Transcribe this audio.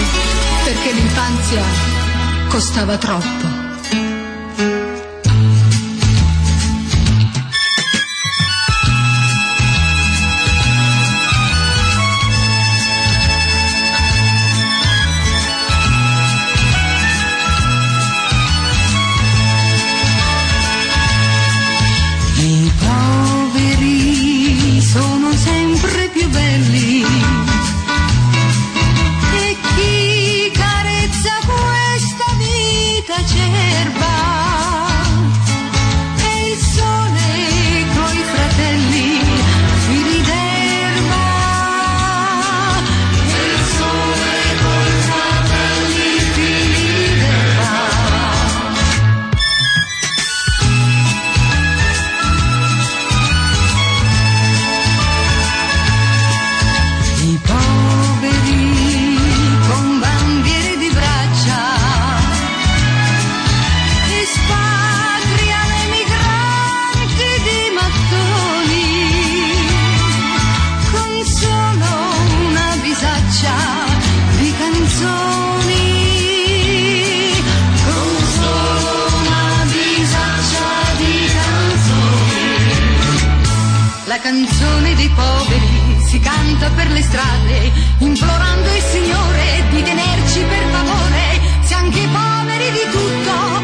perché l'infanzia costava troppo. I poveri sono sempre più belli e chi carezza questa vita acerba è il sole coi fratelli fili d'erba, è il sole coi fratelli fili d'erba. I poveri con bandiere di braccia espatriano i migranti di mattoni con solo una bisaccia di canzoni, con solo una bisaccia di canzoni. La canzone dei poveri si canta per le strade, implorando il Signore di tenerci per favore, se anche poveri di tutto